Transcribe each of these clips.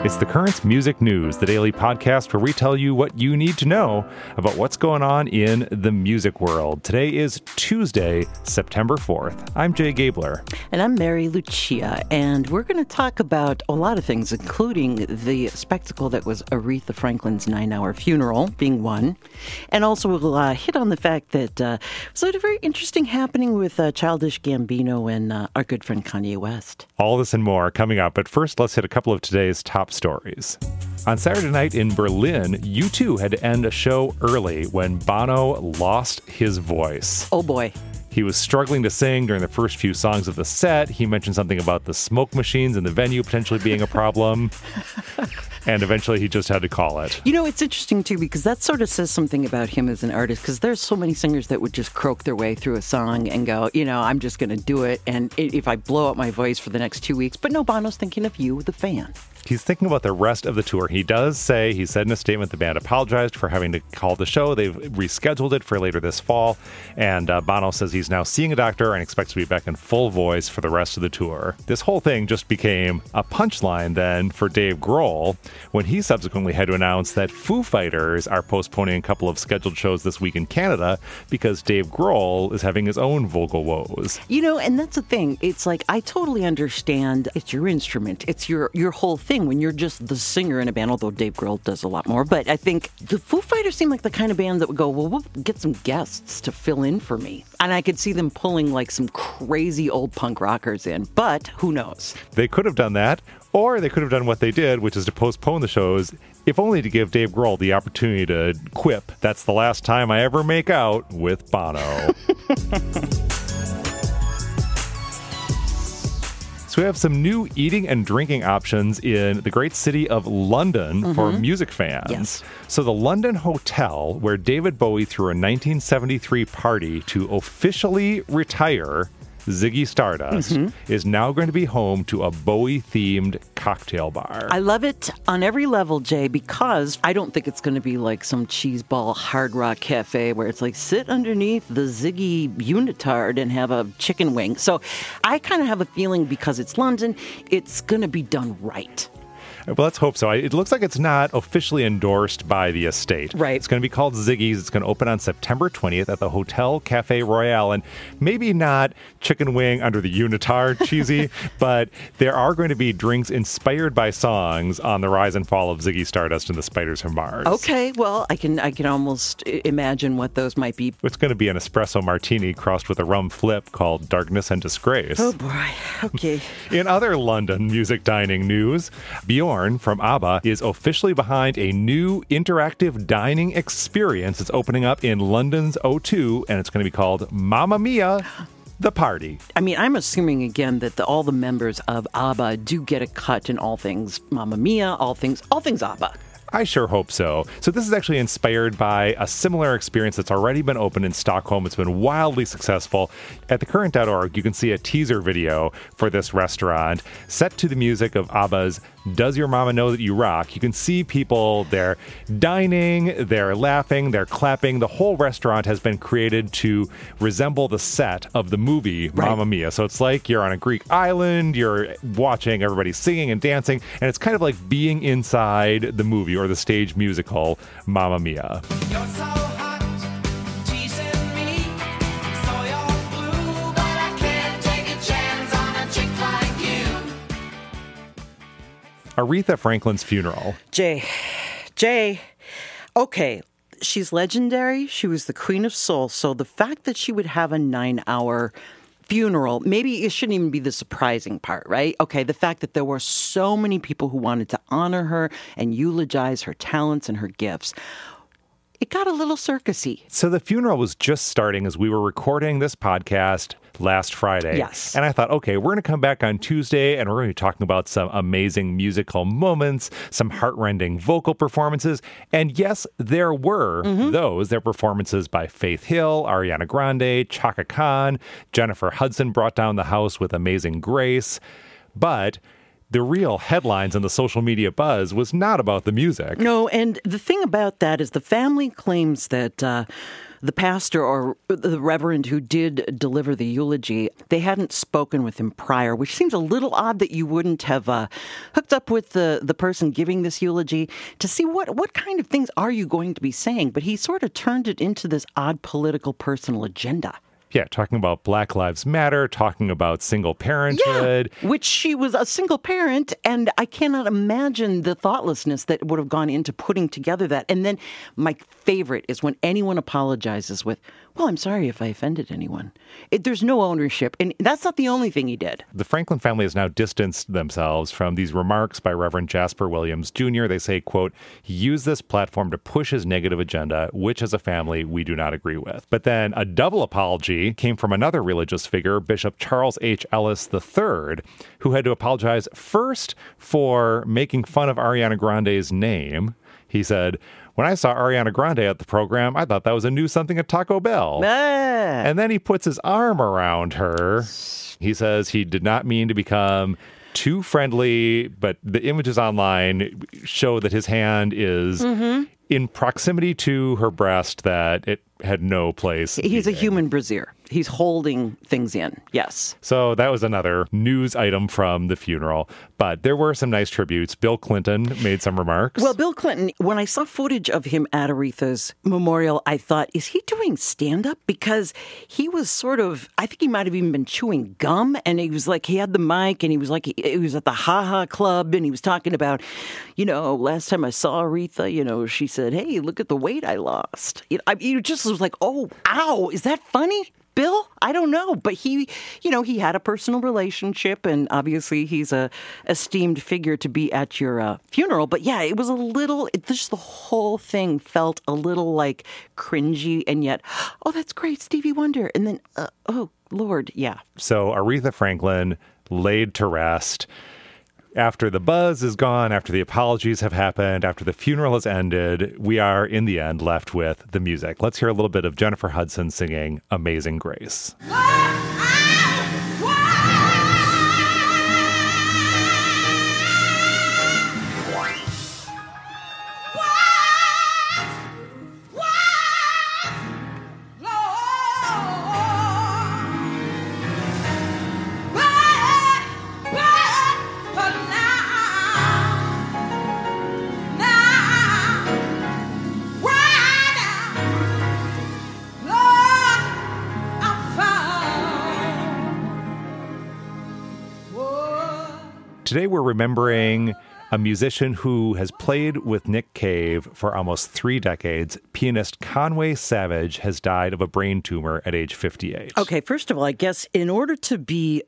It's the Currents Music News, the daily podcast where we tell you what you need to know about what's going on in the music world. Today is Tuesday, September 4th. I'm Jay Gabler. And I'm Mary Lucia, and we're going to talk about a lot of things, including the spectacle that was Aretha Franklin's 9-hour funeral, being one. And also we'll hit on the fact that it was a very interesting happening with Childish Gambino and our good friend Kanye West. All this and more coming up, but first let's hit a couple of today's top stories. On Saturday night in Berlin, U2 had to end a show early when Bono lost his voice. Oh boy. He was struggling to sing during the first few songs of the set. He mentioned something about the smoke machines in the venue potentially being a problem. And eventually he just had to call it. You know, it's interesting, too, because that sort of says something about him as an artist, because there's so many singers that would just croak their way through a song and go, you know, I'm just going to do it. And if I blow up my voice for the next 2 weeks. But no, Bono's thinking of you, the fan. He's thinking about the rest of the tour. He said in a statement the band apologized for having to call the show. They've rescheduled it for later this fall. And Bono says he's now seeing a doctor and expects to be back in full voice for the rest of the tour. This whole thing just became a punchline then for Dave Grohl when he subsequently had to announce that Foo Fighters are postponing a couple of scheduled shows this week in Canada because Dave Grohl is having his own vocal woes. You know, and that's the thing. It's like, I totally understand it's your instrument. It's your whole thing when you're just the singer in a band, although Dave Grohl does a lot more. But I think the Foo Fighters seem like the kind of band that would go, well, we'll get some guests to fill in for me. And I could see them pulling like some crazy old punk rockers in. But who knows? They could have done that, or they could have done what they did, which is to postpone the shows, if only to give Dave Grohl the opportunity to quip, "That's the last time I ever make out with Bono." So we have some new eating and drinking options in the great city of London for music fans. Yes. So the London Hotel, where David Bowie threw a 1973 party to officially retire Ziggy Stardust, is now going to be home to a Bowie-themed cocktail bar. I love it on every level, Jay, because I don't think it's going to be like some cheeseball hard rock cafe where it's like sit underneath the Ziggy unitard and have a chicken wing. So I kind of have a feeling because it's London, it's going to be done right. Well, let's hope so. It looks like it's not officially endorsed by the estate. Right. It's going to be called Ziggy's. It's going to open on September 20th at the Hotel Cafe Royale. And maybe not chicken wing under the unitard cheesy, but there are going to be drinks inspired by songs on the rise and fall of Ziggy Stardust and the Spiders from Mars. Okay, well, I can almost imagine what those might be. It's going to be an espresso martini crossed with a rum flip called Darkness and Disgrace. Oh, boy. Okay. In other London music dining news, Bjorn from ABBA is officially behind a new interactive dining experience. It's opening up in London's O2, and it's going to be called Mamma Mia! The Party. I mean, I'm assuming, again, that all the members of ABBA do get a cut in all things Mamma Mia, all things ABBA. I sure hope so. So this is actually inspired by a similar experience that's already been opened in Stockholm. It's been wildly successful. At thecurrent.org, you can see a teaser video for this restaurant set to the music of ABBA's Does Your Mama Know That You Rock? You can see people, they're dining, they're laughing, they're clapping. The whole restaurant has been created to resemble the set of the movie Mamma Mia. So it's like you're on a Greek island, you're watching everybody singing and dancing, and it's kind of like being inside the movie or the stage musical Mamma Mia. You're so hot, teasing me. So you're blue, but I can't take a chance on a chick like you. Aretha Franklin's funeral. Jay, okay, she's legendary. She was the queen of soul. So the fact that she would have a 9-hour funeral, maybe it shouldn't even be the surprising part, right? Okay, the fact that there were so many people who wanted to honor her and eulogize her talents and her gifts. It got a little circusy. So the funeral was just starting as we were recording this podcast last Friday. Yes. And I thought, okay, we're going to come back on Tuesday and we're going to be talking about some amazing musical moments, some heartrending vocal performances. And yes, there were those. There were performances by Faith Hill, Ariana Grande, Chaka Khan, Jennifer Hudson brought down the house with Amazing Grace. But the real headlines and the social media buzz was not about the music. No, and the thing about that is the family claims that the pastor or the reverend who did deliver the eulogy, they hadn't spoken with him prior, which seems a little odd that you wouldn't have hooked up with the person giving this eulogy to see what kind of things are you going to be saying. But he sort of turned it into this odd political personal agenda. Yeah, talking about Black Lives Matter, talking about single parenthood. Yeah, which she was a single parent, and I cannot imagine the thoughtlessness that would have gone into putting together that. And then my favorite is when anyone apologizes with, well, I'm sorry if I offended anyone. There's no ownership, and that's not the only thing he did. The Franklin family has now distanced themselves from these remarks by Reverend Jasper Williams Jr. They say, quote, he used this platform to push his negative agenda, which as a family we do not agree with. But then a double apology came from another religious figure, Bishop Charles H. Ellis III, who had to apologize first for making fun of Ariana Grande's name. He said, when I saw Ariana Grande at the program, I thought that was a new something at Taco Bell. And then he puts his arm around her. He says he did not mean to become too friendly, but the images online show that his hand is in proximity to her breast, that it had no place. He's a human brazier. He's holding things in. Yes. So that was another news item from the funeral. But there were some nice tributes. Bill Clinton made some remarks. Well, Bill Clinton, when I saw footage of him at Aretha's memorial, I thought, is he doing stand-up? Because he was sort of, I think he might have even been chewing gum. And he was like, he had the mic and he was like, he was at the Ha Ha Club and he was talking about, last time I saw Aretha, she said, hey, look at the weight I lost. You just was like, oh, ow, is that funny? Bill? I don't know. But he had a personal relationship, and obviously he's a esteemed figure to be at your funeral. But yeah, it was just the whole thing felt a little like cringy, and yet, oh, that's great, Stevie Wonder. And then, oh, Lord, yeah. So Aretha Franklin laid to rest. After the buzz is gone, after the apologies have happened, after the funeral has ended, we are, in the end, left with the music. Let's hear a little bit of Jennifer Hudson singing Amazing Grace. Today we're remembering a musician who has played with Nick Cave for almost 3 decades. Pianist Conway Savage has died of a brain tumor at age 58. Okay, first of all, I guess in order to be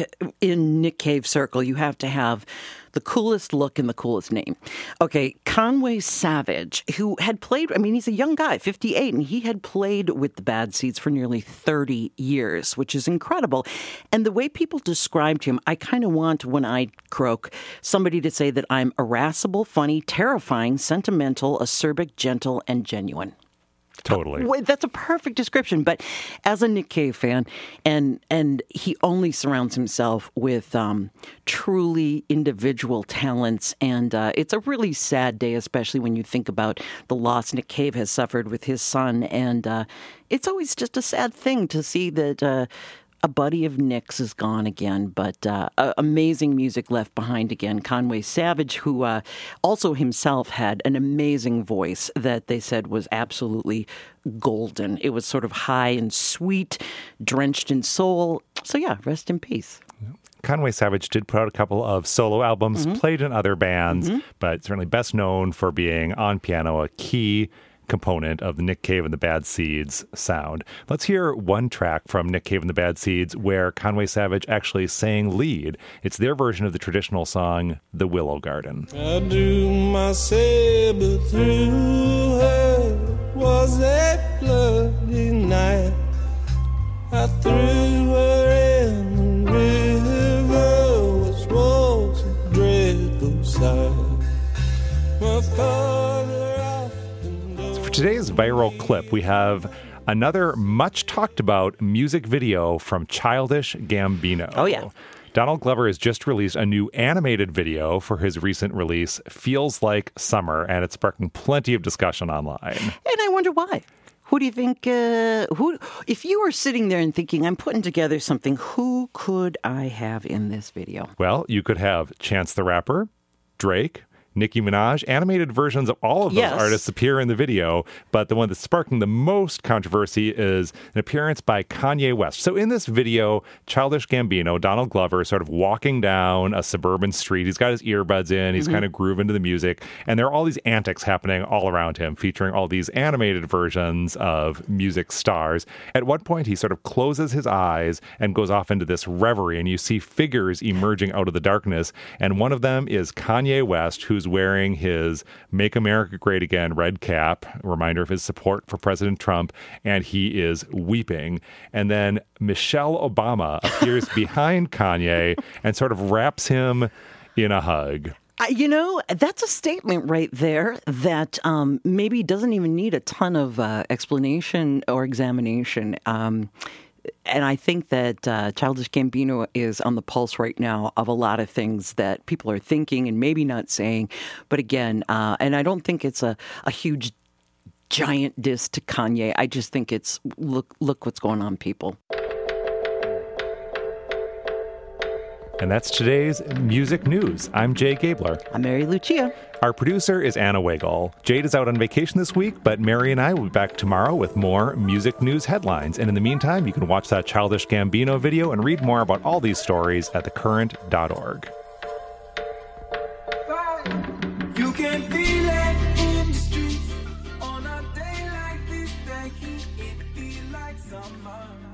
in Nick Cave's circle, you have to have the coolest look and the coolest name. Okay, Conway Savage, who had played, he's a young guy, 58, and he had played with the Bad Seeds for nearly 30 years, which is incredible. And the way people described him, I kind of want, when I croak, somebody to say that I'm irascible, funny, terrifying, sentimental, acerbic, gentle, and genuine. Totally. That's a perfect description. But as a Nick Cave fan, and he only surrounds himself with truly individual talents. And it's a really sad day, especially when you think about the loss Nick Cave has suffered with his son. And it's always just a sad thing to see that a buddy of Nick's is gone again, but amazing music left behind again. Conway Savage, who also himself had an amazing voice that they said was absolutely golden. It was sort of high and sweet, drenched in soul. So yeah, rest in peace. Conway Savage did put out a couple of solo albums, played in other bands, but certainly best known for being on piano, a key component of the Nick Cave and the Bad Seeds sound. Let's hear one track from Nick Cave and the Bad Seeds where Conway Savage actually sang lead. It's their version of the traditional song, The Willow Garden. I drew my saber through her, was a bloody night. I threw her in the river, which was a dreadful sight. My father For today's viral clip, we have another much talked about music video from Childish Gambino. Oh, yeah. Donald Glover has just released a new animated video for his recent release, Feels Like Summer, and it's sparking plenty of discussion online. And I wonder why. Who do you think? If you were sitting there and thinking, I'm putting together something, who could I have in this video? Well, you could have Chance the Rapper, Drake, Nicki Minaj. Animated versions of all of those Yes. artists appear in the video, but the one that's sparking the most controversy is an appearance by Kanye West. So in this video, Childish Gambino, Donald Glover, is sort of walking down a suburban street. He's got his earbuds in. He's kind of grooving to the music. And there are all these antics happening all around him, featuring all these animated versions of music stars. At one point, he sort of closes his eyes and goes off into this reverie, and you see figures emerging out of the darkness. And one of them is Kanye West, who's wearing his Make America Great Again red cap, a reminder of his support for President Trump, and he is weeping. And then Michelle Obama appears behind Kanye and sort of wraps him in a hug. That's a statement right there that maybe doesn't even need a ton of explanation or examination. And I think that Childish Gambino is on the pulse right now of a lot of things that people are thinking and maybe not saying. But again, and I don't think it's a huge, giant diss to Kanye. I just think it's, look what's going on, people. And that's today's music news. I'm Jay Gabler. I'm Mary Lucia. Our producer is Anna Wagle. Jade is out on vacation this week, but Mary and I will be back tomorrow with more music news headlines. And in the meantime, you can watch that Childish Gambino video and read more about all these stories at thecurrent.org. You can feel it in the streets on a day like this. The heat, it feel like summer.